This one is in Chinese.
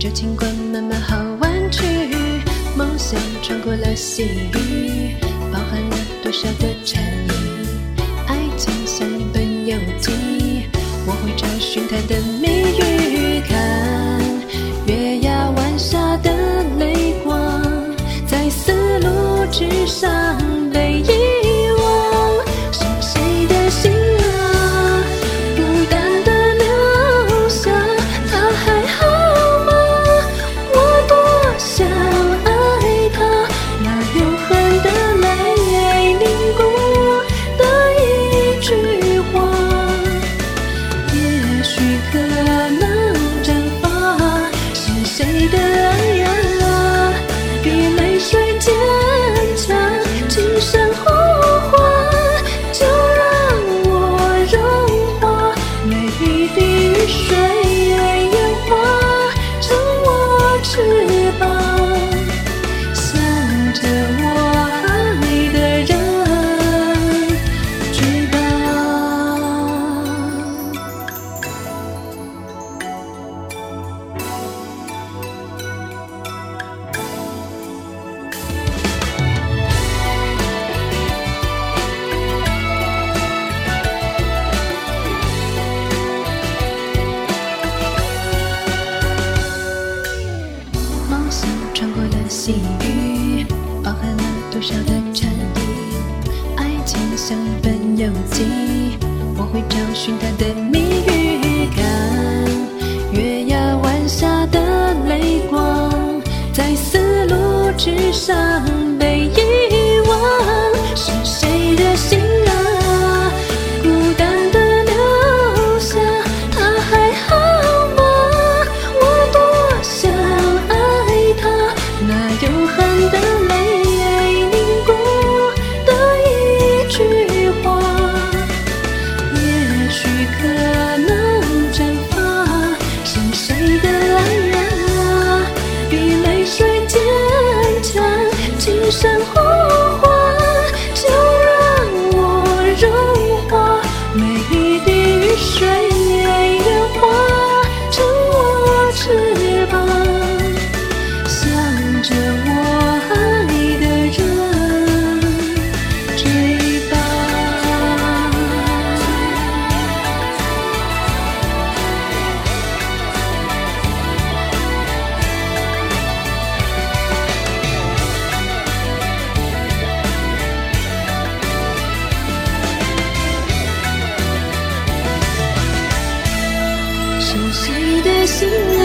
热情灌满满好玩具，梦想穿过了细雨，包含了多少的禅意。爱情像一本游记，我会找寻它的谜语。看月牙湾下的泪光，在丝路之上被遗忘，是谁的心啊，孤单的留下，他还好吗？我多想爱他，那永恒的泪凝固的一句话，也许可能绽放，是谁的爱人啊，比泪水坚强，轻声呼唤，就让我融化，每一滴雨水烟花成我翅膀，向着我爱的人去吧。梦想穿过了细雨，包含了多少的禅意。爱情像一本游记，我会找寻它的谜语。看月牙湾下的泪光，在丝路之上被遗忘，是谁的心啊，孤单的留下，他还好吗？我多想爱他，那永恒的泪凝固的一句话，也许可能绽放，是谁的爱人啊，比泪水坚强，轻声呼唤，就让我融化，每一滴雨水烟花成我翅膀，向着我爱的人追吧。是谁的心